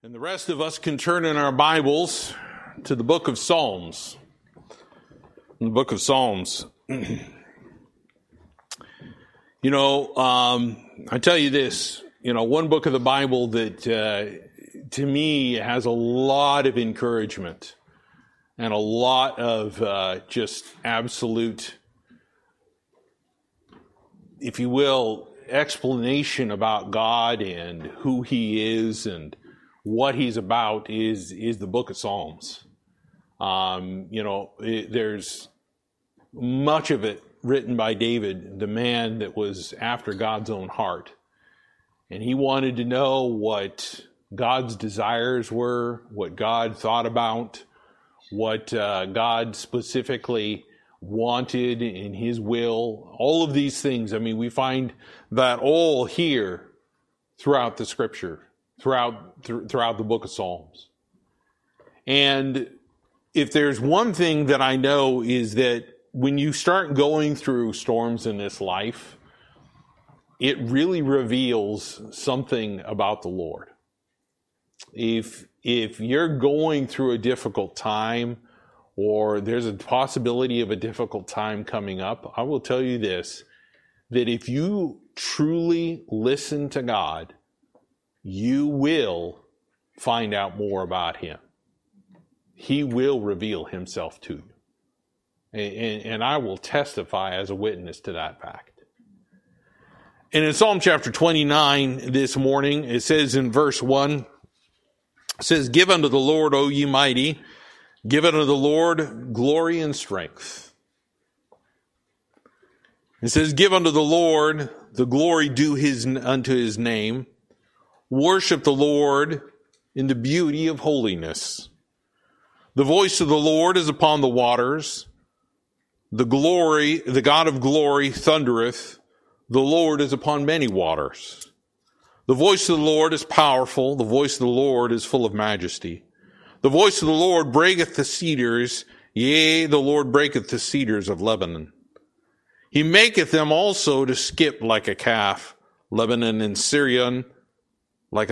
And the rest of us can turn in our Bibles to the book of Psalms. In the book of Psalms. I tell you this, one book of the Bible that to me has a lot of encouragement and a lot of just absolute, if you will, explanation about God and who He is and what He's about is the book of Psalms. There's much of it written by David, the man that was after God's own heart. And he wanted to know what God's desires were, what God thought about, what God specifically wanted in His will, all of these things. I mean, we find that all here throughout the Scripture, throughout the book of Psalms. And if there's one thing that I know is that when you start going through storms in this life, it really reveals something about the Lord. If you're going through a difficult time, or there's a possibility of a difficult time coming up, I will tell you this, that if you truly listen to God, you will find out more about Him. He will reveal Himself to you. And I will testify as a witness to that fact. And in Psalm chapter 29 this morning, it says in verse 1, it says, "Give unto the Lord, O ye mighty, give unto the Lord glory and strength." It says, "Give unto the Lord the glory due unto His name. Worship the Lord in the beauty of holiness. The voice of the Lord is upon the waters. The God of glory thundereth. The Lord is upon many waters. The voice of the Lord is powerful. The voice of the Lord is full of majesty. The voice of the Lord breaketh the cedars. Yea, the Lord breaketh the cedars of Lebanon. He maketh them also to skip like a calf, Lebanon and Syrian, like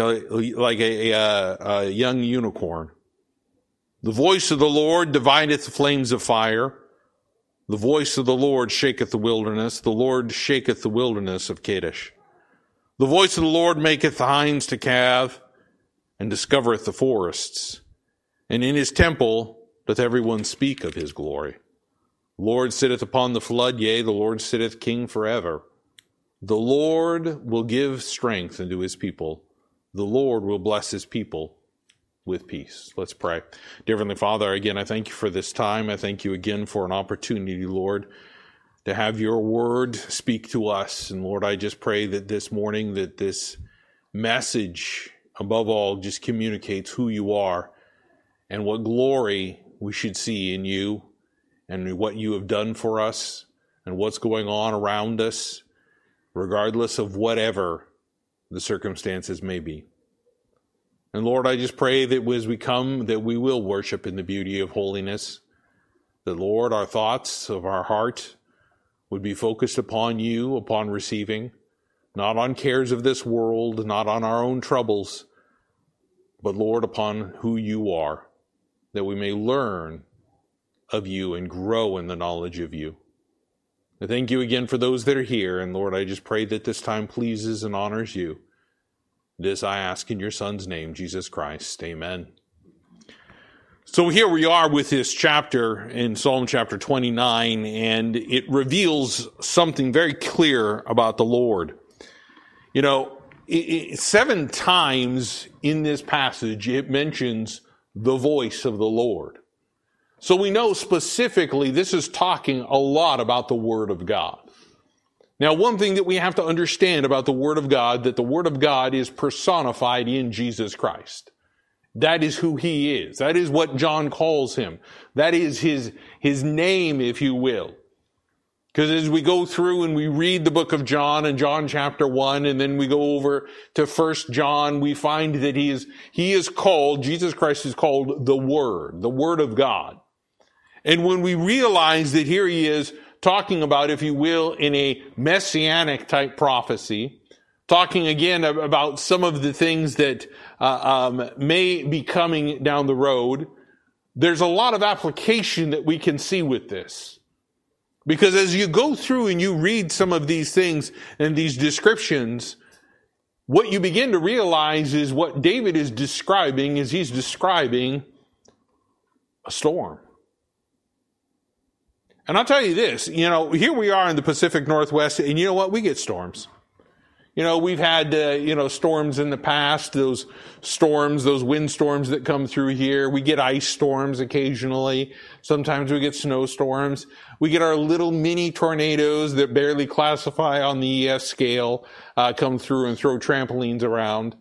a young unicorn. The voice of the Lord divideth the flames of fire. The voice of the Lord shaketh the wilderness. The Lord shaketh the wilderness of Kadesh. The voice of the Lord maketh the hinds to calve, and discovereth the forests. And in His temple doth every one speak of His glory. The Lord sitteth upon the flood, yea, the Lord sitteth king forever. The Lord will give strength unto His people. The Lord will bless His people with peace." Let's pray. Dear Heavenly Father, again, I thank You for this time. I thank You again for an opportunity, Lord, to have Your word speak to us. And Lord, I just pray that this morning that this message, above all, just communicates who You are and what glory we should see in You and what You have done for us and what's going on around us, regardless of whatever the circumstances may be. And Lord, I just pray that as we come, that we will worship in the beauty of holiness. That, Lord, our thoughts of our heart would be focused upon You, upon receiving, not on cares of this world, not on our own troubles, but, Lord, upon who You are, that we may learn of You and grow in the knowledge of You. I thank You again for those that are here, and Lord, I just pray that this time pleases and honors You. This I ask in Your Son's name, Jesus Christ. Amen. So here we are with this chapter in Psalm chapter 29, and it reveals something very clear about the Lord. 7 times in this passage it mentions the voice of the Lord. So we know specifically this is talking a lot about the Word of God. Now, one thing that we have to understand about the Word of God, that the Word of God is personified in Jesus Christ. That is who He is. That is what John calls Him. That is His name, if you will. Because as we go through and we read the book of John and John chapter 1, and then we go over to 1 John, we find that Jesus Christ is called the Word of God. And when we realize that here He is talking about, if you will, in a messianic type prophecy, talking again about some of the things that may be coming down the road, there's a lot of application that we can see with this. Because as you go through and you read some of these things and these descriptions, what you begin to realize is what David is describing is he's describing a storm. And I'll tell you this, here we are in the Pacific Northwest, and you know what? We get storms. We've had, storms in the past, those windstorms that come through here. We get ice storms occasionally. Sometimes we get snowstorms. We get our little mini tornadoes that barely classify on the ES scale, come through and throw trampolines around.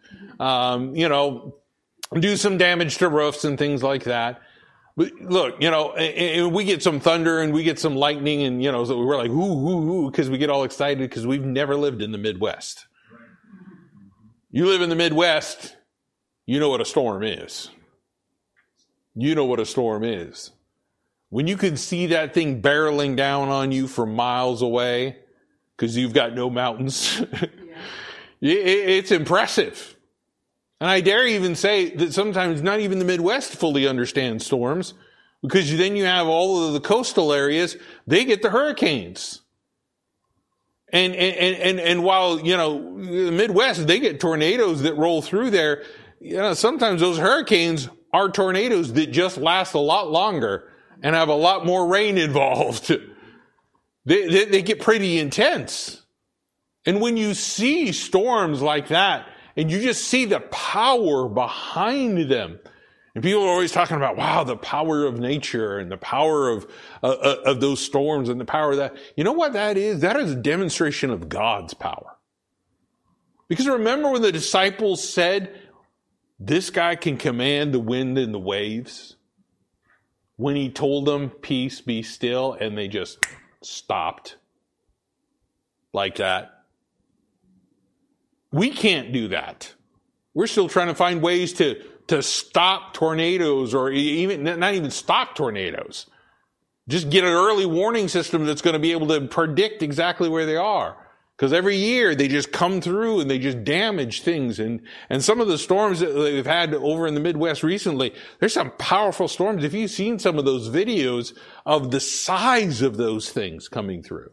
Do some damage to roofs and things like that. But look, and we get some thunder and we get some lightning and, so we're like, ooh, because we get all excited because we've never lived in the Midwest. You live in the Midwest, you know what a storm is. You know what a storm is. When you can see that thing barreling down on you from miles away because you've got no mountains, it's impressive. And I dare even say that sometimes not even the Midwest fully understands storms, because then you have all of the coastal areas, they get the hurricanes. And while, the Midwest, they get tornadoes that roll through there, sometimes those hurricanes are tornadoes that just last a lot longer and have a lot more rain involved. They get pretty intense. And when you see storms like that, and you just see the power behind them. And people are always talking about, wow, the power of nature and the power of those storms and the power of that. You know what that is? That is a demonstration of God's power. Because remember when the disciples said, this guy can command the wind and the waves? When he told them, peace, be still, and they just stopped like that. We can't do that. We're still trying to find ways to stop tornadoes, or even not even stop tornadoes. Just get an early warning system that's going to be able to predict exactly where they are. Because every year they just come through and they just damage things. And some of the storms that we've had over in the Midwest recently, there's some powerful storms. If you've seen some of those videos of the size of those things coming through.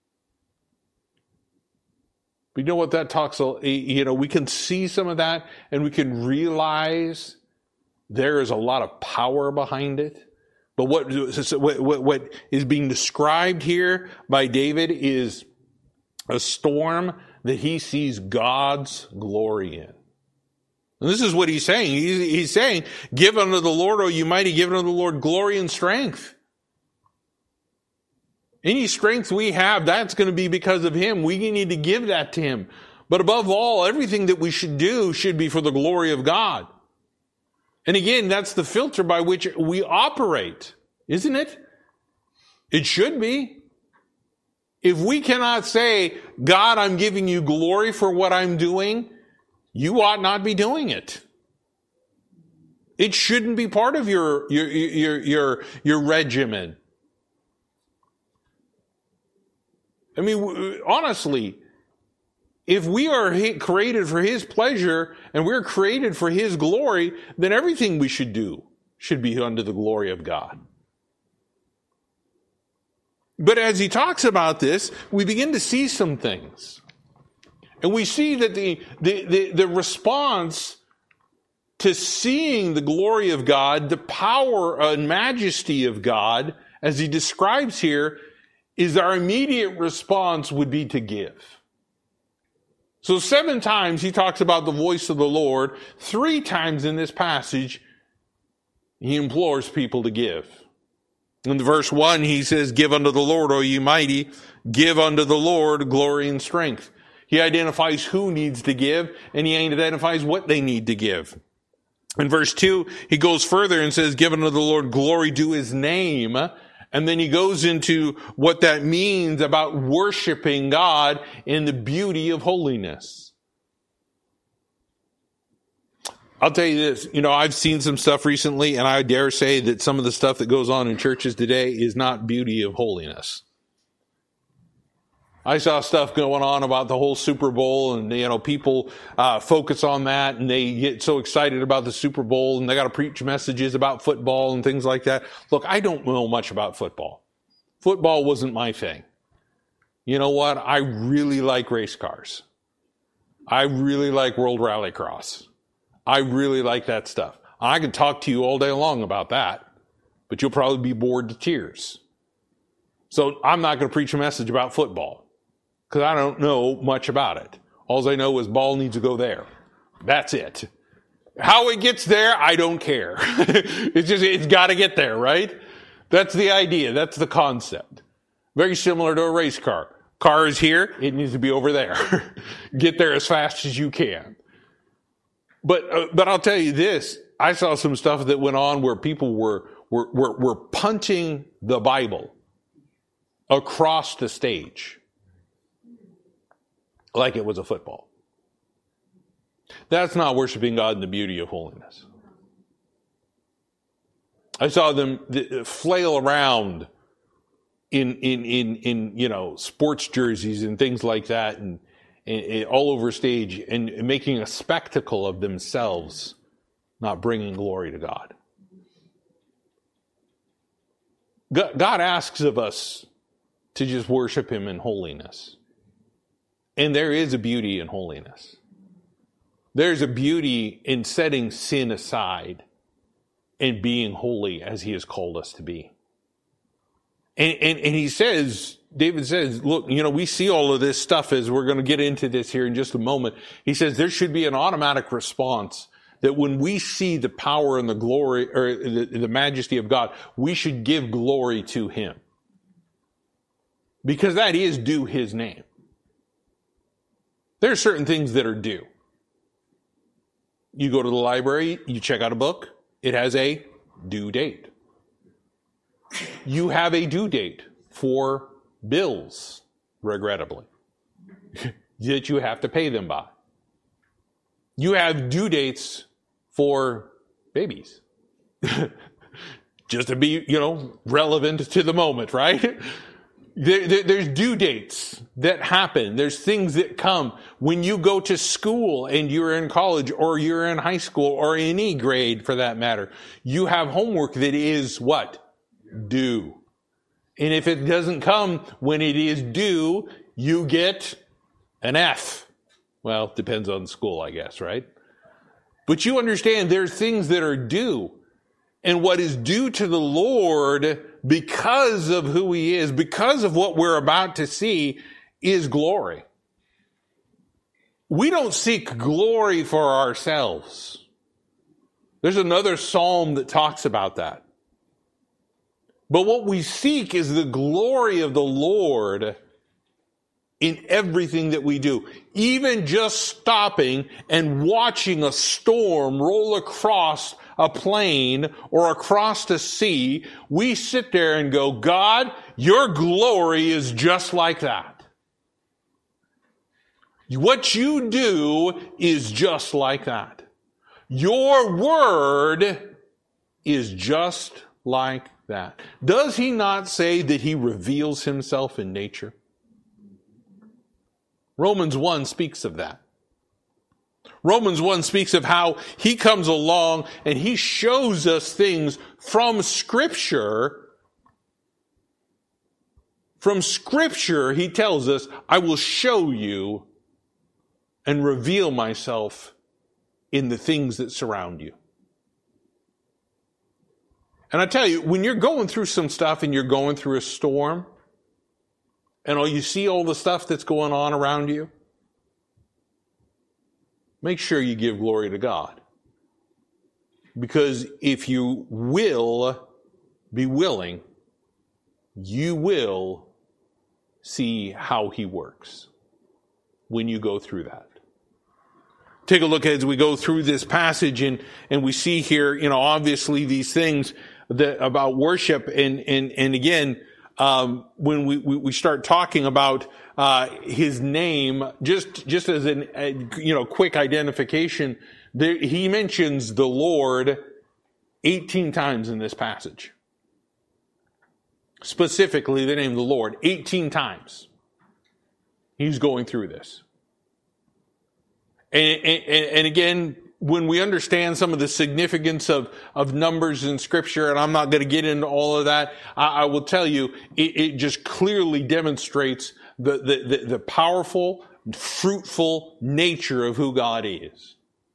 But you know what that talks, we can see some of that and we can realize there is a lot of power behind it. But what is being described here by David is a storm that he sees God's glory in. And this is what he's saying. He's saying, give unto the Lord, O you mighty, give unto the Lord glory and strength. Any strength we have, that's going to be because of him. We need to give that to him. But above all, everything that we should do should be for the glory of God. And again, that's the filter by which we operate, isn't it? It should be. If we cannot say, God, I'm giving you glory for what I'm doing, you ought not be doing it. It shouldn't be part of your regimen. I mean, honestly, if we are created for his pleasure and we're created for his glory, then everything we should do should be unto the glory of God. But as he talks about this, we begin to see some things. And we see that the response to seeing the glory of God, the power and majesty of God, as he describes here, is our immediate response would be to give. So 7 times he talks about the voice of the Lord. 3 times in this passage, he implores people to give. In verse 1, he says, give unto the Lord, O ye mighty, give unto the Lord glory and strength. He identifies who needs to give, and he identifies what they need to give. In verse 2, he goes further and says, give unto the Lord glory to his name. And then he goes into what that means about worshiping God in the beauty of holiness. I'll tell you this, I've seen some stuff recently, and I dare say that some of the stuff that goes on in churches today is not beauty of holiness. I saw stuff going on about the whole Super Bowl, and people focus on that, and they get so excited about the Super Bowl, and they got to preach messages about football and things like that. Look, I don't know much about football. Football wasn't my thing. You know what? I really like race cars. I really like World Rallycross. I really like that stuff. I can talk to you all day long about that, but you'll probably be bored to tears. So I'm not going to preach a message about football because I don't know much about it. All I know is ball needs to go there. That's it. How it gets there, I don't care. It's got to get there, right? That's the idea. That's the concept. Very similar to a race car. Car is here. It needs to be over there. Get there as fast as you can. But I'll tell you this. I saw some stuff that went on where people were punting the Bible across the stage like it was a football. That's not worshiping God in the beauty of holiness. I saw them flail around in sports jerseys and things like that, and all over stage, and making a spectacle of themselves, not bringing glory to God. God asks of us to just worship Him in holiness. And there is a beauty in holiness. There's a beauty in setting sin aside and being holy as He has called us to be. And he says, David says, look, we see all of this stuff as we're going to get into this here in just a moment. He says there should be an automatic response that when we see the power and the glory or the majesty of God, we should give glory to Him. Because that is due His name. There are certain things that are due. You go to the library, you check out a book, it has a due date. You have a due date for bills, regrettably, that you have to pay them by. You have due dates for babies. Just to be, relevant to the moment, right? There's due dates that happen. There's things that come when you go to school and you're in college or you're in high school or any grade for that matter. You have homework that is what? Due. And if it doesn't come when it is due, you get an F. Well, it depends on the school, I guess, right? But you understand there's things that are due. And what is due to the Lord because of who He is, because of what we're about to see, is glory. We don't seek glory for ourselves. There's another psalm that talks about that. But what we seek is the glory of the Lord in everything that we do. Even just stopping and watching a storm roll across a plain or across the sea, we sit there and go, God, your glory is just like that. What you do is just like that. Your word is just like that. Does He not say that He reveals Himself in nature? Romans 1 speaks of that. Romans 1 speaks of how He comes along and He shows us things from Scripture. From Scripture, He tells us, I will show you and reveal myself in the things that surround you. And I tell you, when you're going through some stuff and you're going through a storm, and you see all the stuff that's going on around you, make sure you give glory to God. Because if you will be willing, you will see how He works when you go through that. Take a look as we go through this passage and we see here, obviously these things about worship and again, when we start talking about His name, just as a quick identification, He mentions the Lord 18 times in this passage. Specifically, the name of the Lord 18 times. he's going through this. And again, when we understand some of the significance of numbers in Scripture, and I'm not going to get into all of that, I will tell you, it just clearly demonstrates the powerful, fruitful nature of who God is.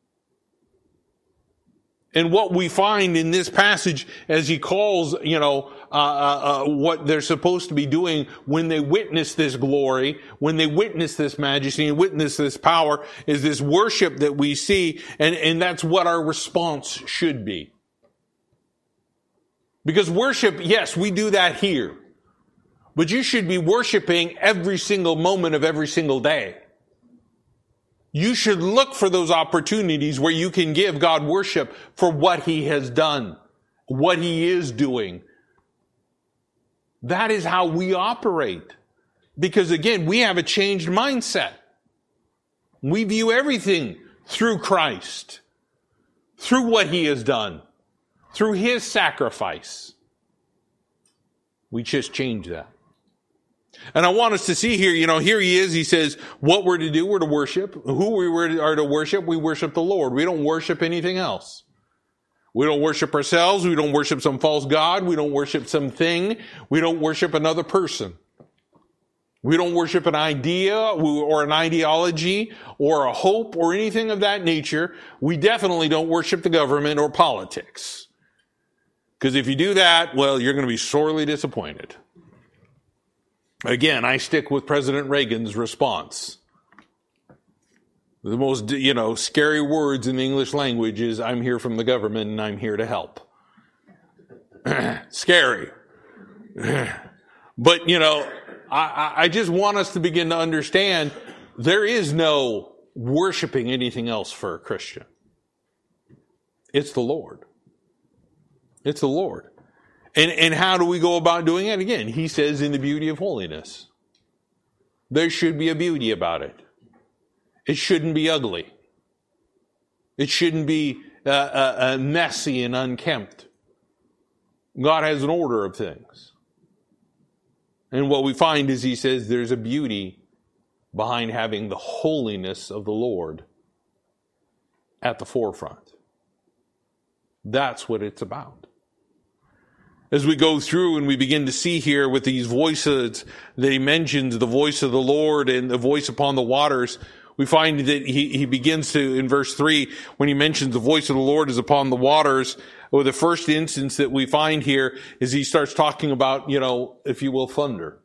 And what we find in this passage, as he calls, what they're supposed to be doing when they witness this glory, when they witness this majesty and witness this power, is this worship that we see, and that's what our response should be. Because worship, yes, we do that here. But you should be worshiping every single moment of every single day. You should look for those opportunities where you can give God worship for what he has done, what he is doing. That is how we operate. Because again, we have a changed mindset. We view everything through Christ, through what he has done, through his sacrifice. We just change that. And I want us to see here, here he is. He says, what we're to do, we're to worship. Who we are to worship, we worship the Lord. We don't worship anything else. We don't worship ourselves. We don't worship some false god. We don't worship something. We don't worship another person. We don't worship an idea or an ideology or a hope or anything of that nature. We definitely don't worship the government or politics. Because if you do that, well, you're going to be sorely disappointed. Again, I stick with President Reagan's response. The most, scary words in the English language is, I'm here from the government and I'm here to help. Scary. But, I just want us to begin to understand there is no worshiping anything else for a Christian. It's the Lord. It's the Lord. And how do we go about doing it? Again, he says in the beauty of holiness. There should be a beauty about it. It shouldn't be ugly. It shouldn't be messy and unkempt. God has an order of things. And what we find is he says there's a beauty behind having the holiness of the Lord at the forefront. That's what it's about. As we go through and we begin to see here with these voices that he mentions, the voice of the Lord and the voice upon the waters, we find that he begins to, in verse 3, when he mentions the voice of the Lord is upon the waters, or the first instance that we find here is he starts talking about, if you will, thunder.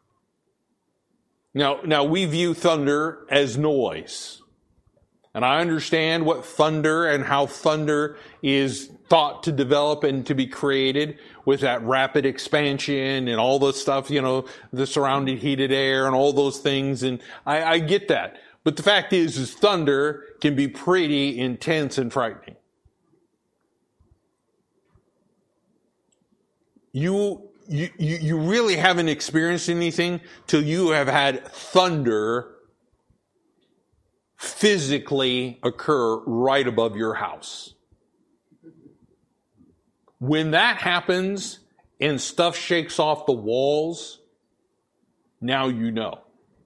Now we view thunder as noise. And I understand what thunder and how thunder is thought to develop and to be created with that rapid expansion and all the stuff, the surrounding heated air and all those things. And I get that. But the fact is thunder can be pretty intense and frightening. You really haven't experienced anything till you have had thunder physically occur right above your house. When that happens and stuff shakes off the walls, now you know.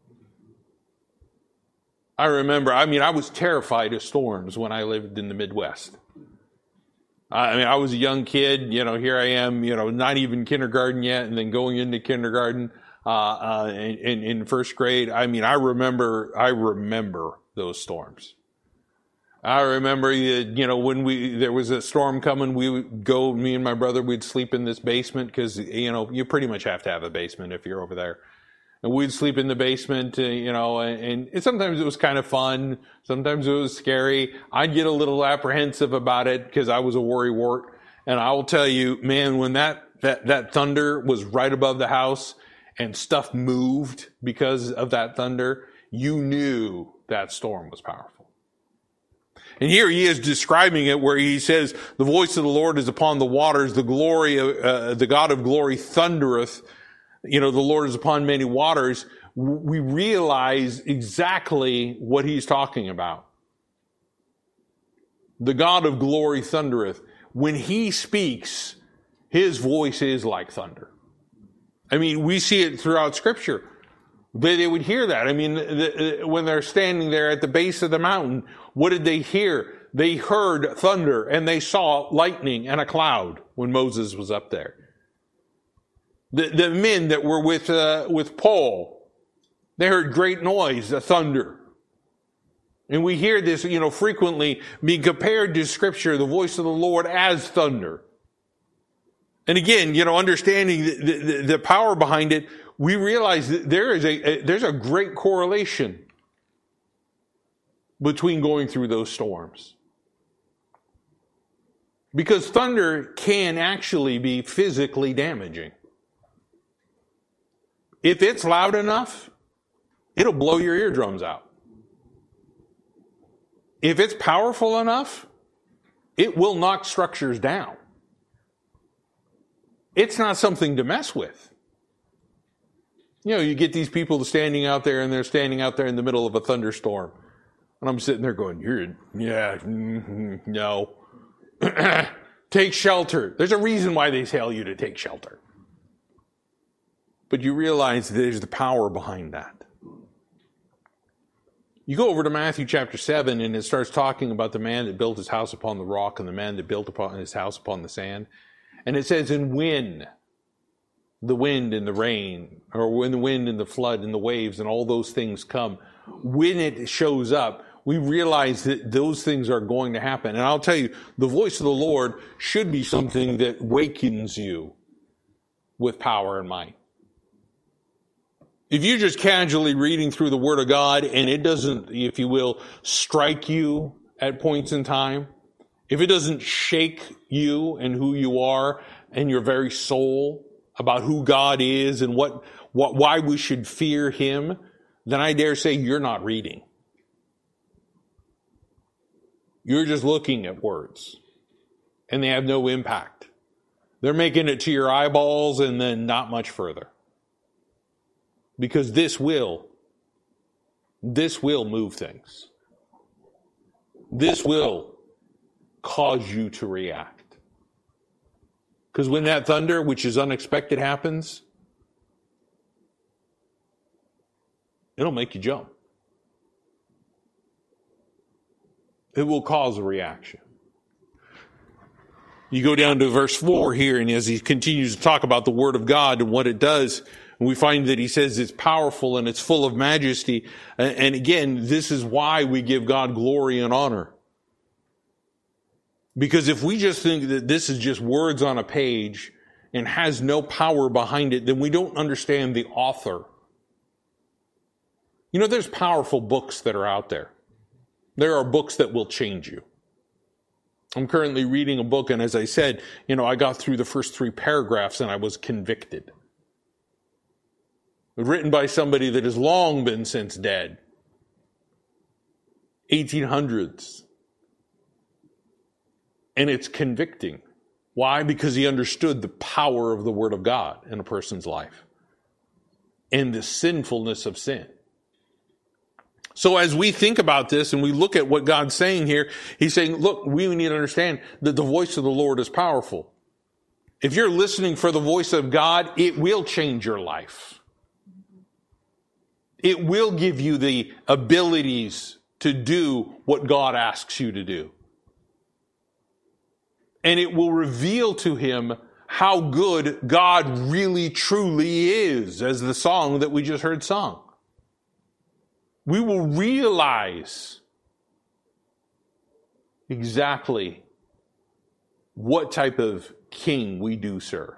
I remember, I was terrified of storms when I lived in the Midwest. I was a young kid, here I am, not even kindergarten yet, and then going into kindergarten, in first grade. I remember those storms. I remember, when there was a storm coming, we would go, me and my brother, we'd sleep in this basement because, you pretty much have to have a basement if you're over there. And we'd sleep in the basement, and sometimes it was kind of fun. Sometimes it was scary. I'd get a little apprehensive about it because I was a worrywart. And I will tell you, man, when that thunder was right above the house and stuff moved because of that thunder, you knew that storm was powerful. And here he is describing it where he says, the voice of the Lord is upon the waters, the glory of, the God of glory thundereth. The Lord is upon many waters. We realize exactly what he's talking about. The God of glory thundereth. When he speaks, his voice is like thunder. We see it throughout Scripture. They would hear that. I mean, when they're standing there at the base of the mountain, what did they hear? They heard thunder and they saw lightning and a cloud when Moses was up there. The men that were with Paul, they heard great noise, the thunder. And we hear this, frequently being compared to Scripture, the voice of the Lord as thunder. And again, understanding the power behind it, we realize that there's a great correlation between going through those storms. Because thunder can actually be physically damaging. If it's loud enough, it'll blow your eardrums out. If it's powerful enough, it will knock structures down. It's not something to mess with. You get these people standing out there and they're standing out there in the middle of a thunderstorm. And I'm sitting there going, no. Take shelter. There's a reason why they tell you to take shelter. But you realize there's the power behind that. You go over to Matthew chapter 7 and it starts talking about the man that built his house upon the rock and the man that built upon his house upon the sand. And it says, and when the wind and the rain, or when the wind and the flood and the waves and all those things come, when it shows up, we realize that those things are going to happen. And I'll tell you, the voice of the Lord should be something that wakens you with power and might. If you're just casually reading through the Word of God and it doesn't, if you will, strike you at points in time, if it doesn't shake you and who you are and your very soul about who God is and why we should fear Him, then I dare say you're not reading. You're just looking at words and they have no impact. They're making it to your eyeballs and then not much further. Because this will move things. This will cause you to react. Because when that thunder, which is unexpected, happens, it'll make you jump. It will cause a reaction. You go down to verse 4 here, and as he continues to talk about the Word of God and what it does, we find that he says it's powerful and it's full of majesty. And again, this is why we give God glory and honor. Because if we just think that this is just words on a page and has no power behind it, then we don't understand the author. There's powerful books that are out there. There are books that will change you. I'm currently reading a book, and as I said, I got through the first 3 paragraphs and I was convicted. Written by somebody that has long been since dead. 1800s. And it's convicting. Why? Because he understood the power of the Word of God in a person's life. And the sinfulness of sin. So as we think about this and we look at what God's saying here, he's saying, look, we need to understand that the voice of the Lord is powerful. If you're listening for the voice of God, it will change your life. It will give you the abilities to do what God asks you to do. And it will reveal to him how good God really truly is, as the song that we just heard sung. We will realize exactly what type of king we do serve.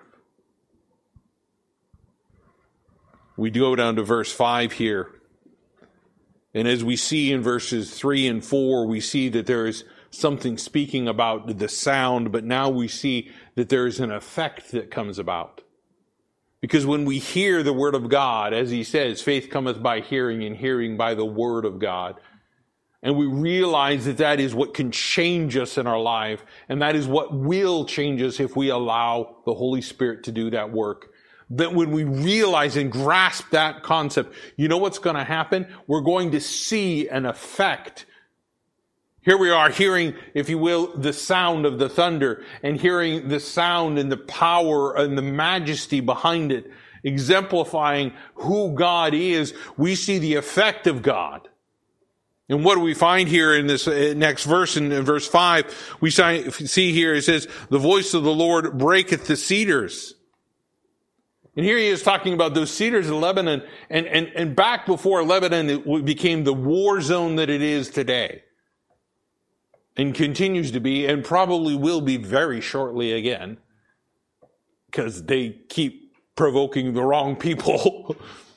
We go down to verse 5 here. And as we see in verses 3 and 4, we see that there is something speaking about the sound, but now we see that there is an effect that comes about. Because when we hear the Word of God, as he says, faith cometh by hearing and hearing by the Word of God. And we realize that that is what can change us in our life. And that is what will change us if we allow the Holy Spirit to do that work. That when we realize and grasp that concept, you know what's going to happen? We're going to see an effect. Here we are hearing, if you will, the sound of the thunder and hearing the sound and the power and the majesty behind it. exemplifying who God is, we see the effect of God. And what do we find here in this next verse, in verse 5? We see here, it says, the voice of the Lord breaketh the cedars. And here he is talking about those cedars in Lebanon, and back before Lebanon, it became the war zone that it is today. And continues to be, and probably will be very shortly again, because they keep provoking the wrong people.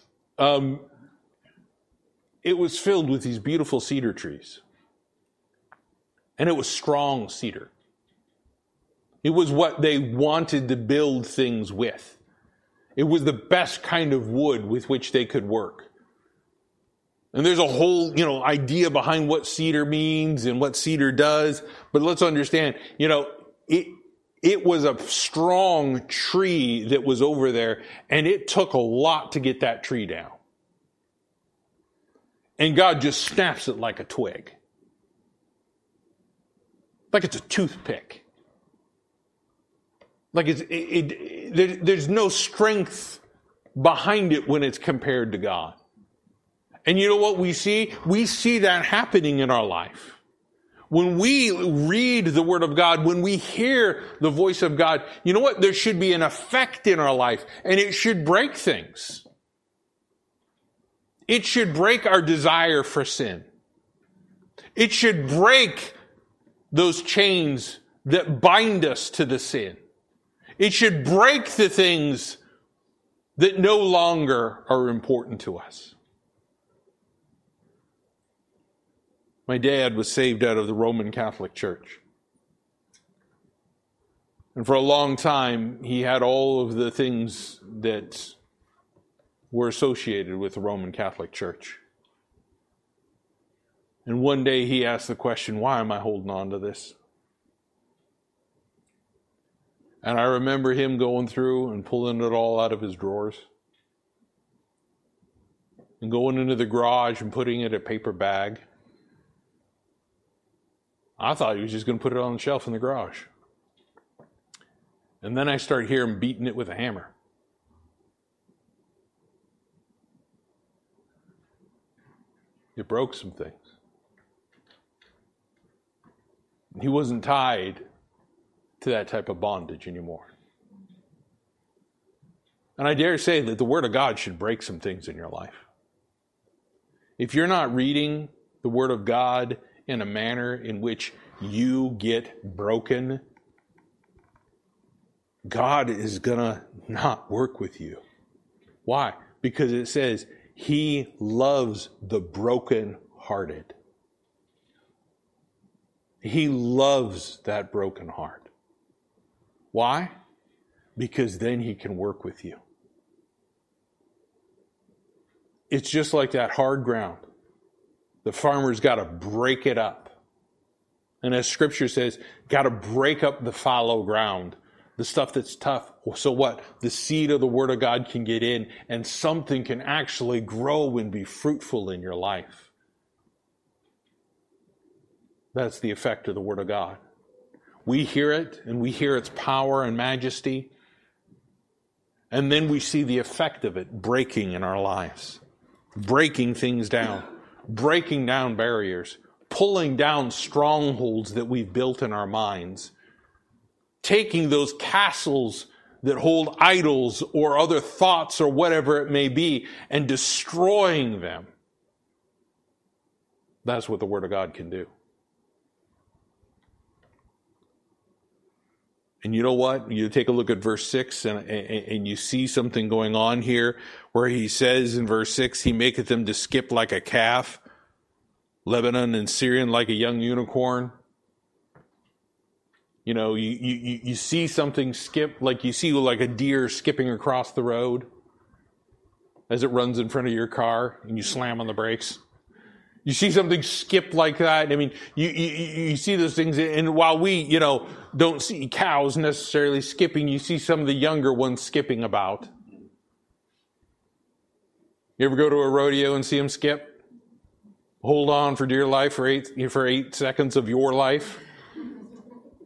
It was filled with these beautiful cedar trees. And it was strong cedar. It was what they wanted to build things with. It was the best kind of wood with which they could work. And there's a whole, idea behind what cedar means and what cedar does. But let's understand, it was a strong tree that was over there, and it took a lot to get that tree down. And God just snaps it like a twig. Like it's a toothpick. Like there's no strength behind it when it's compared to God. And you know what we see? We see that happening in our life. When we read the Word of God, when we hear the voice of God, you know what? There should be an effect in our life, and it should break things. It should break our desire for sin. It should break those chains that bind us to the sin. It should break the things that no longer are important to us. My dad was saved out of the Roman Catholic Church. And for a long time, he had all of the things that were associated with the Roman Catholic Church. And one day he asked the question, why am I holding on to this? And I remember him going through and pulling it all out of his drawers and going into the garage and putting it in a paper bag. I thought he was just going to put it on the shelf in the garage. And then I started hearing him beating it with a hammer. It broke some things. He wasn't tied to that type of bondage anymore. And I dare say that the Word of God should break some things in your life. If you're not reading the Word of God in a manner in which you get broken, God is going to not work with you. Why? Because it says, He loves the brokenhearted. He loves that broken heart. Why? Because then He can work with you. It's just like that hard ground. The farmer's got to break it up. And as Scripture says, got to break up the fallow ground, the stuff that's tough. So what? The seed of the Word of God can get in, and something can actually grow and be fruitful in your life. That's the effect of the Word of God. We hear it, and we hear its power and majesty, and then we see the effect of it breaking in our lives. Breaking things down. Breaking down barriers. Pulling down strongholds that we've built in our minds. Taking those castles that hold idols or other thoughts or whatever it may be and destroying them. That's what the Word of God can do. And you know what? You take a look at verse 6 and you see something going on here where he says in verse 6, He maketh them to skip like a calf, Lebanon and Syrian like a young unicorn. You know, you see something skip, like you see like a deer skipping across the road as it runs in front of your car and you slam on the brakes. You see something skip like that. I mean, you see those things, and while we, don't see cows necessarily skipping, you see some of the younger ones skipping about. You ever go to a rodeo and see them skip? Hold on for dear life for 8 seconds of your life,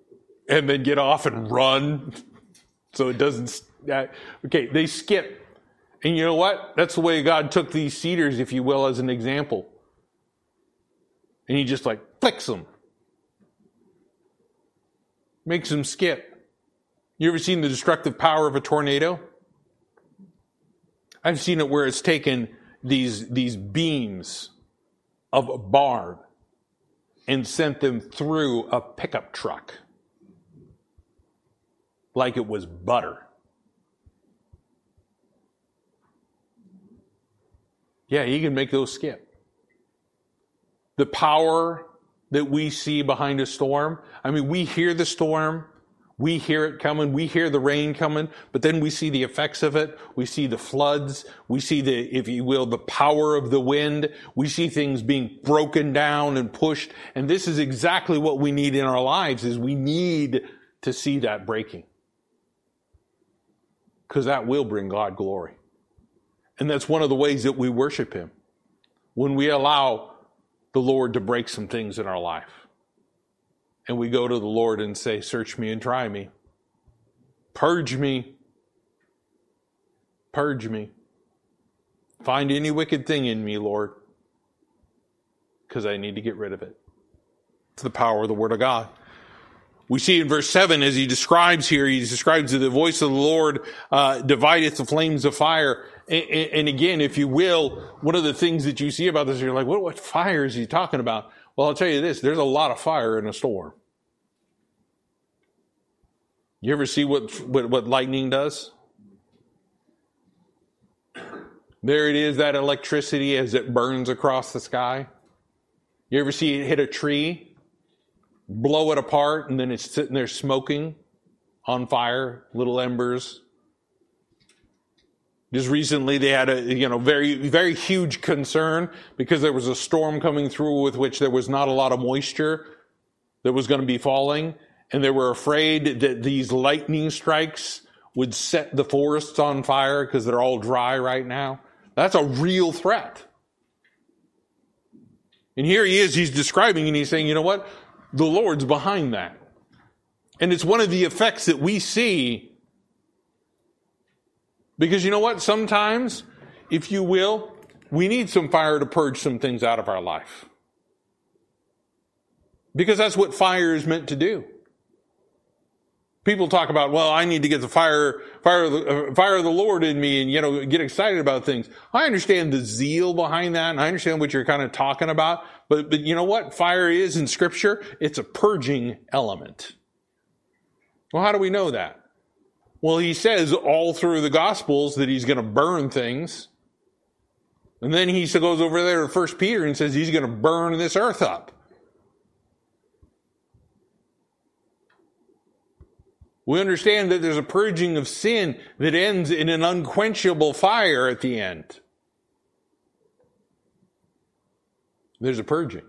and then get off and run so it doesn't. Okay, they skip. And you know what? That's the way God took these cedars, if you will, as an example. And he just like flicks them. Makes them skip. You ever seen the destructive power of a tornado? I've seen it where it's taken these beams of a barn and sent them through a pickup truck like it was butter. Yeah, he can make those skip. The power that we see behind a storm, I mean, we hear the storm, we hear it coming, we hear the rain coming, but then we see the effects of it. We see the floods. We see the, if you will, the power of the wind. We see things being broken down and pushed. And this is exactly what we need in our lives, is we need to see that breaking. Because that will bring God glory. And that's one of the ways that we worship him. When we allow the Lord to break some things in our life. And we go to the Lord and say, search me and try me. Purge me. Purge me. Find any wicked thing in me, Lord. Because I need to get rid of it. It's the power of the Word of God. We see in verse 7, as he describes here, he describes the voice of the Lord divideth the flames of fire. And again, if you will, one of the things that you see about this, you're like, what fire is he talking about? Well, I'll tell you this, there's a lot of fire in a storm. You ever see what lightning does? There it is, that electricity as it burns across the sky. You ever see it hit a tree, blow it apart, and then it's sitting there smoking on fire, little embers? Just recently they had a very, very huge concern because there was a storm coming through with which there was not a lot of moisture that was going to be falling. And they were afraid that these lightning strikes would set the forests on fire because they're all dry right now. That's a real threat. And here he is, he's describing and he's saying, you know what? The Lord's behind that. And it's one of the effects that we see. Because you know what? Sometimes, if you will, we need some fire to purge some things out of our life. Because that's what fire is meant to do. People talk about, well, I need to get the fire of the Lord in me and, get excited about things. I understand the zeal behind that, and I understand what you're kind of talking about. But you know what fire is in Scripture? It's a purging element. Well, how do we know that? Well, he says all through the Gospels that he's going to burn things. And then he goes over there to 1 Peter and says he's going to burn this earth up. We understand that there's a purging of sin that ends in an unquenchable fire at the end. There's a purging.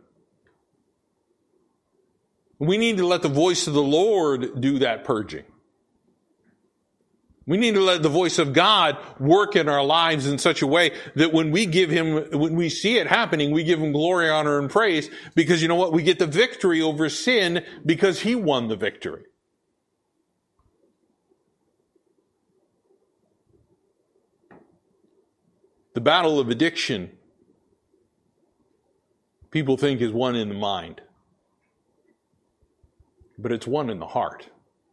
We need to let the voice of the Lord do that purging. We need to let the voice of God work in our lives in such a way that when we see it happening, we give him glory, honor, and praise, because you know what? We get the victory over sin because he won the victory. The battle of addiction, people think is won in the mind, but it's won in the heart.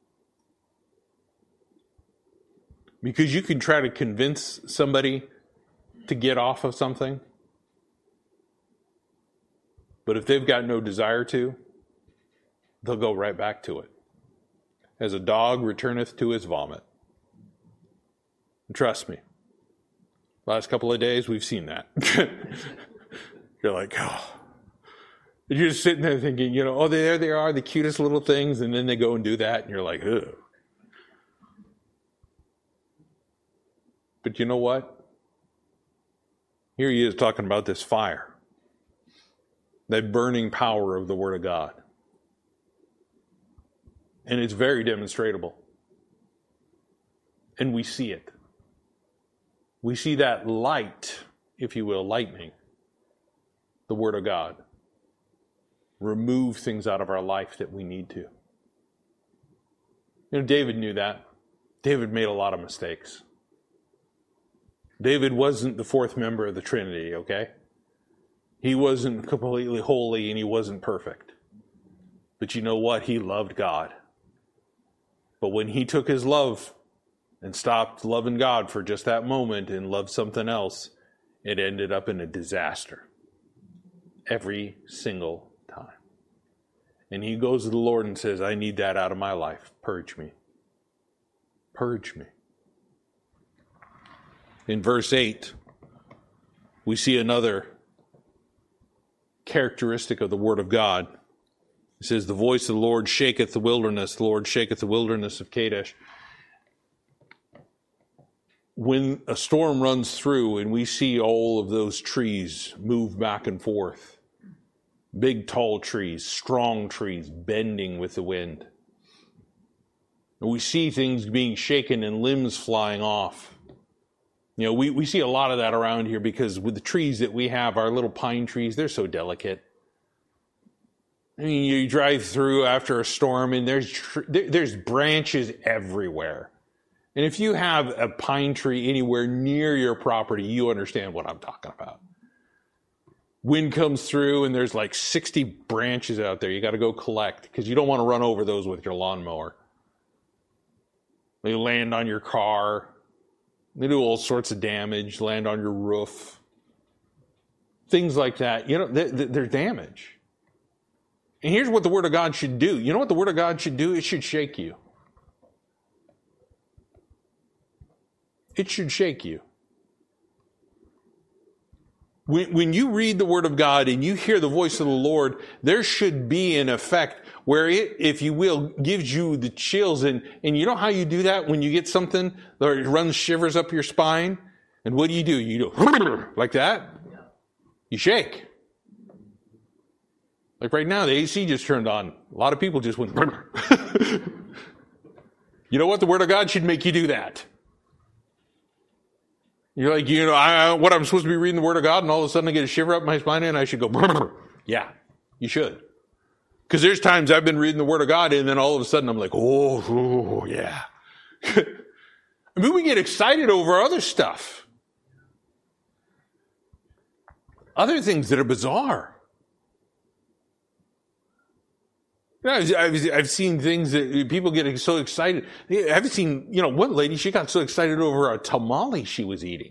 Because you can try to convince somebody to get off of something, but if they've got no desire to, they'll go right back to it. As a dog returneth to his vomit. And trust me, last couple of days we've seen that. You're like, oh. You're just sitting there thinking, there they are, the cutest little things, and then they go and do that, and you're like, ugh. But you know what? Here he is talking about this fire. That burning power of the Word of God. And it's very demonstrable. And we see it. We see that light, if you will, lightning. The Word of God. Remove things out of our life that we need to. David knew that. David made a lot of mistakes. David wasn't the fourth member of the Trinity, okay? He wasn't completely holy and he wasn't perfect. But you know what? He loved God. But when he took his love and stopped loving God for just that moment and loved something else, it ended up in a disaster. Every single time. And he goes to the Lord and says, I need that out of my life. Purge me. Purge me. In verse 8, we see another characteristic of the Word of God. It says, the voice of the Lord shaketh the wilderness. The Lord shaketh the wilderness of Kadesh. When a storm runs through and we see all of those trees move back and forth, big tall trees, strong trees, bending with the wind. And we see things being shaken and limbs flying off. You know, we see a lot of that around here because with the trees that we have, our little pine trees, they're so delicate. I mean, you drive through after a storm and there's branches everywhere. And if you have a pine tree anywhere near your property, you understand what I'm talking about. Wind comes through and there's like 60 branches out there. You got to go collect because you don't want to run over those with your lawnmower. They land on your car. They do all sorts of damage, land on your roof. Things like that. You know, they're damage. And here's what the Word of God should do. You know what the Word of God should do? It should shake you. It should shake you. When you read the Word of God and you hear the voice of the Lord, there should be an effect where it, if you will, gives you the chills. And you know how you do that when you get something that runs shivers up your spine? And what do? You do like that. You shake. Like right now, the AC just turned on. A lot of people just went. You know what? The Word of God should make you do that. You're like, you know, what I'm supposed to be reading the Word of God and all of a sudden I get a shiver up my spine and I should go, yeah, you should. Because there's times I've been reading the Word of God and then all of a sudden I'm like, oh yeah. I mean, we get excited over other stuff. Other things that are bizarre. I've seen things that people get so excited. I've seen, you know, one lady, she got so excited over a tamale she was eating.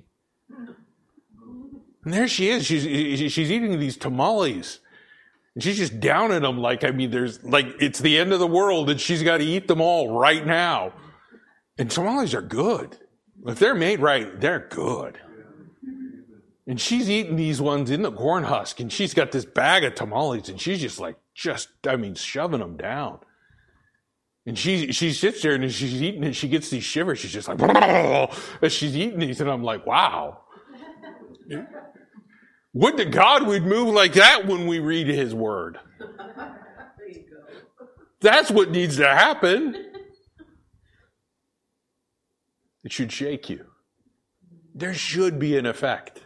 And there she is. She's eating these tamales. And she's just downing them like, I mean, there's like, it's the end of the world and she's got to eat them all right now. And tamales are good. If they're made right, they're good. And she's eating these ones in the corn husk and she's got this bag of tamales and she's just like, shoving them down. And she sits there and she's eating and she gets these shivers. She's just like, as she's eating these. And I'm like, wow. Would to God we'd move like that when we read His Word. There you go. That's what needs to happen. It should shake you. There should be an effect.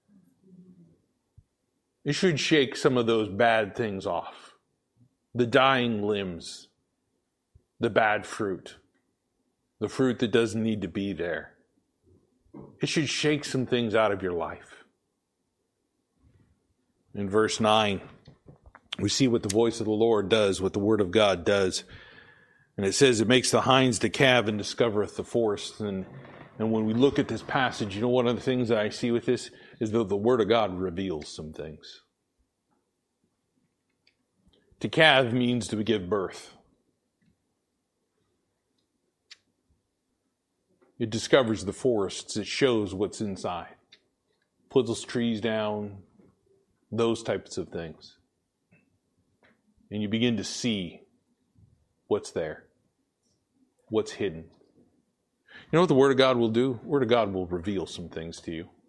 It should shake some of those bad things off. The dying limbs, the bad fruit, the fruit that doesn't need to be there. It should shake some things out of your life. In verse 9, we see what the voice of the Lord does, what the Word of God does. And it says, it makes the hinds to calve and discovereth the forest. And when we look at this passage, you know, one of the things that I see with this is that the Word of God reveals some things. To calve means to give birth. It discovers the forests. It shows what's inside. Puts trees down, those types of things. And you begin to see what's there, what's hidden. You know what the Word of God will do? The Word of God will reveal some things to you.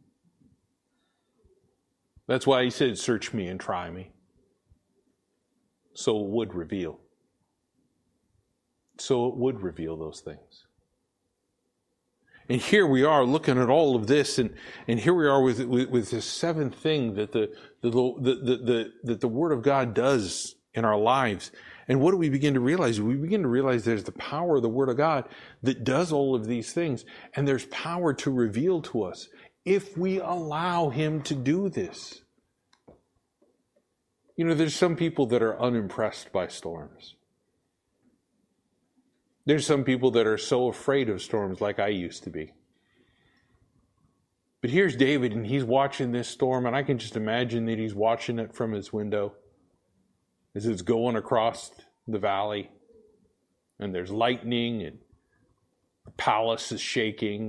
That's why He said, search me and try me. So it would reveal. So it would reveal those things. And here we are looking at all of this, and here we are with this seventh thing that the Word of God does in our lives. And what do we begin to realize? We begin to realize there's the power of the Word of God that does all of these things. And there's power to reveal to us if we allow Him to do this. You know, there's some people that are unimpressed by storms. There's some people that are so afraid of storms like I used to be. But here's David, and he's watching this storm, and I can just imagine that he's watching it from his window as it's going across the valley, and there's lightning, and the palace is shaking.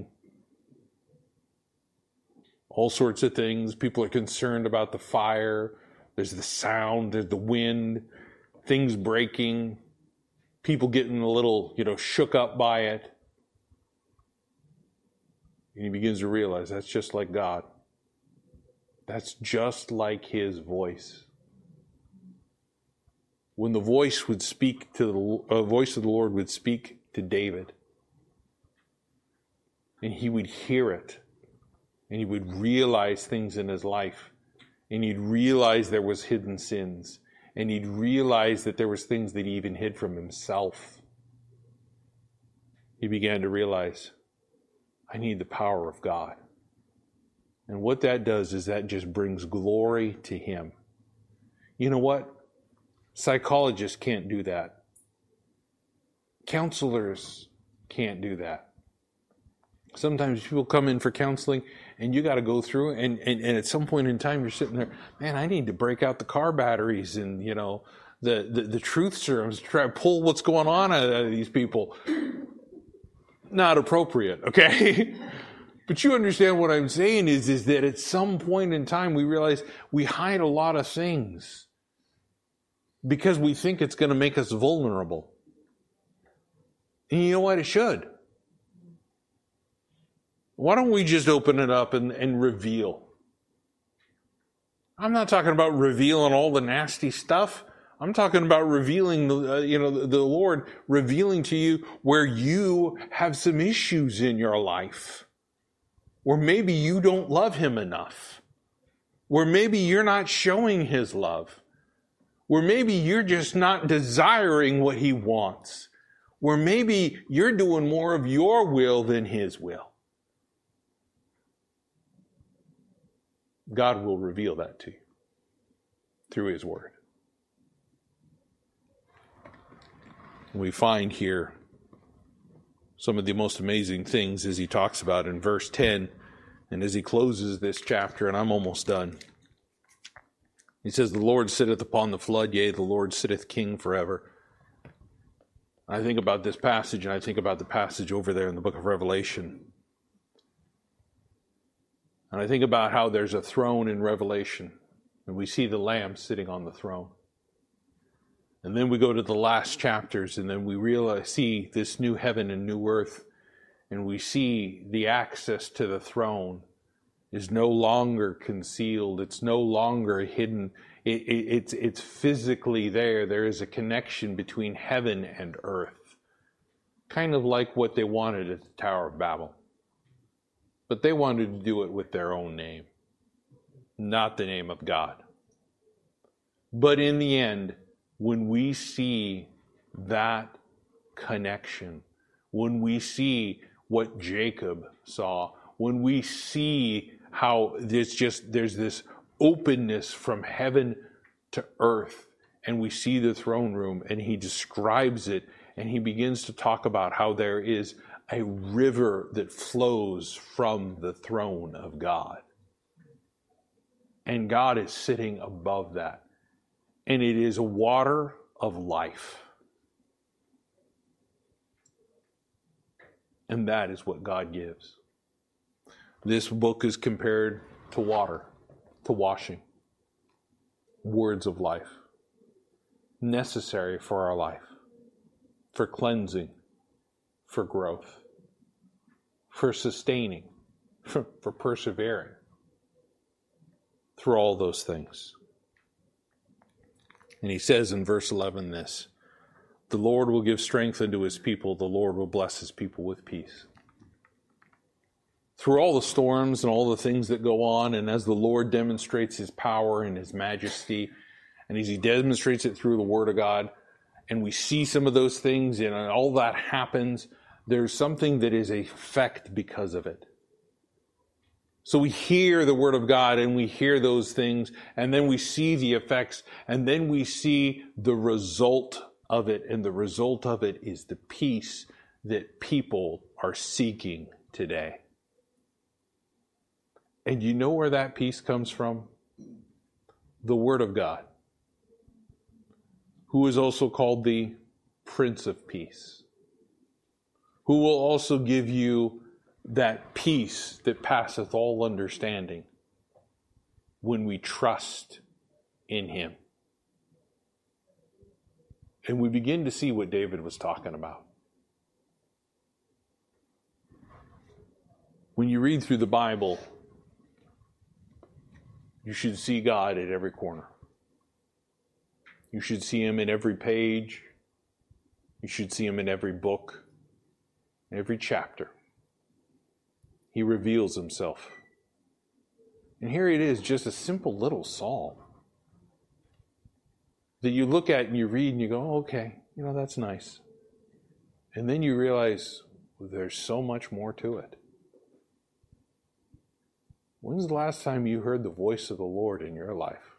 All sorts of things. People are concerned about the fire. There's the sound, there's the wind, things breaking, people getting a little, shook up by it. And he begins to realize that's just like God. That's just like His voice. When the voice of the Lord would speak to David, and he would hear it, and he would realize things in his life, and he'd realize there was hidden sins, and he'd realize that there was things that he even hid from himself. He began to realize, I need the power of God. And what that does is that just brings glory to Him. You know what? Psychologists can't do that. Counselors can't do that. Sometimes people come in for counseling and you got to go through and at some point in time you're sitting there, man, I need to break out the car batteries and, the truth serums to try to pull what's going on out of these people. Not appropriate, okay? But you understand what I'm saying is that at some point in time we realize we hide a lot of things because we think it's going to make us vulnerable. And you know what? It should. Why don't we just open it up and reveal? I'm not talking about revealing all the nasty stuff. I'm talking about revealing, the Lord revealing to you where you have some issues in your life. Or maybe you don't love Him enough. Or maybe you're not showing His love. Or maybe you're just not desiring what He wants. Or maybe you're doing more of your will than His will. God will reveal that to you through His Word. We find here some of the most amazing things as he talks about in verse 10 and as he closes this chapter, and I'm almost done. He says, the Lord sitteth upon the flood, yea, the Lord sitteth king forever. I think about this passage, and I think about the passage over there in the book of Revelation. And I think about how there's a throne in Revelation, and we see the Lamb sitting on the throne. And then we go to the last chapters, and then we see this new heaven and new earth, and we see the access to the throne is no longer concealed. It's no longer hidden. It's physically there. There is a connection between heaven and earth, kind of like what they wanted at the Tower of Babel. But they wanted to do it with their own name, not the name of God. But in the end, when we see that connection, when we see what Jacob saw, when we see how there's this openness from heaven to earth, and we see the throne room, and he describes it, and he begins to talk about how there is a river that flows from the throne of God. And God is sitting above that. And it is a water of life. And that is what God gives. This book is compared to water, to washing. Words of life. Necessary for our life. For cleansing. For growth. For sustaining. For persevering. Through all those things. And he says in verse 11 this, the Lord will give strength unto His people. The Lord will bless His people with peace. Through all the storms and all the things that go on, and as the Lord demonstrates His power and His majesty, and as He demonstrates it through the Word of God, and we see some of those things and all that happens, there's something that is a effect because of it. So we hear the word of God and we hear those things, and then we see the effects, and then we see the result of it. And the result of it is the peace that people are seeking today. And you know where that peace comes from? The Word of God, who is also called the Prince of Peace, who will also give you that peace that passeth all understanding when we trust in Him. And we begin to see what David was talking about. When you read through the Bible, you should see God at every corner. You should see Him in every page. You should see Him in every book, every chapter. He reveals Himself. And here it is, just a simple little psalm that you look at and you read and you go, oh, okay, that's nice. And then you realize there's so much more to it. When's the last time you heard the voice of the Lord in your life?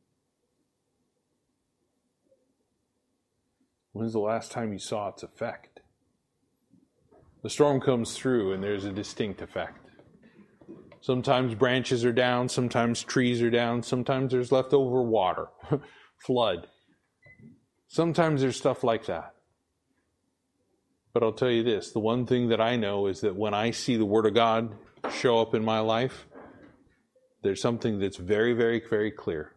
When's the last time you saw its effect? The storm comes through and there's a distinct effect. Sometimes branches are down, sometimes trees are down, sometimes there's leftover water, flood. Sometimes there's stuff like that. But I'll tell you this, the one thing that I know is that when I see the Word of God show up in my life, there's something that's very, very, very clear.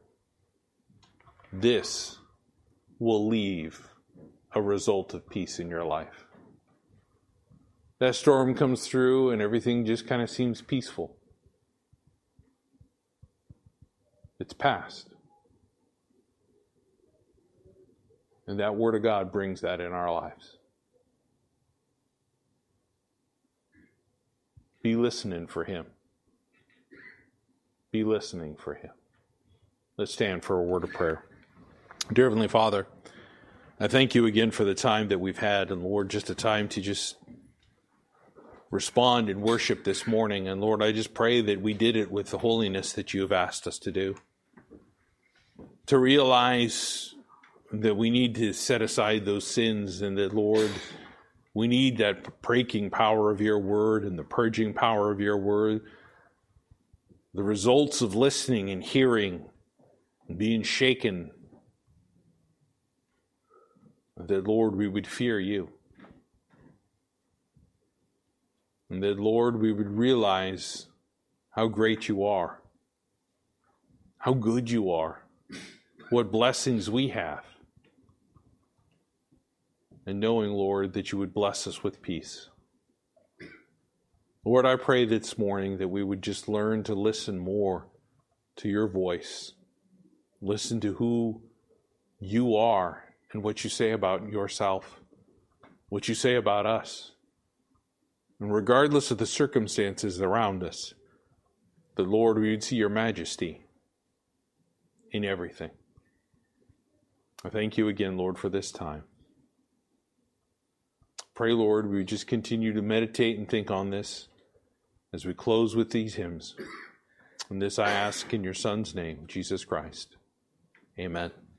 This will leave a result of peace in your life. That storm comes through and everything just kind of seems peaceful. It's past. And that Word of God brings that in our lives. Be listening for Him. Be listening for Him. Let's stand for a word of prayer. Dear Heavenly Father, I thank You again for the time that we've had, and Lord, just a time to just respond and worship this morning. And Lord, I just pray that we did it with the holiness that You have asked us to do. To realize that we need to set aside those sins, and that, Lord, we need that breaking power of Your word and the purging power of Your word. The results of listening and hearing and being shaken. That, Lord, we would fear You. And that, Lord, we would realize how great You are. How good You are. What blessings we have. And knowing, Lord, that You would bless us with peace. Lord, I pray this morning that we would just learn to listen more to Your voice. Listen to who You are and what You say about Yourself, what You say about us. And regardless of the circumstances around us, that, Lord, we would see Your majesty in everything. I thank You again, Lord, for this time. Pray, Lord, we would just continue to meditate and think on this as we close with these hymns. And this I ask in Your Son's name, Jesus Christ. Amen.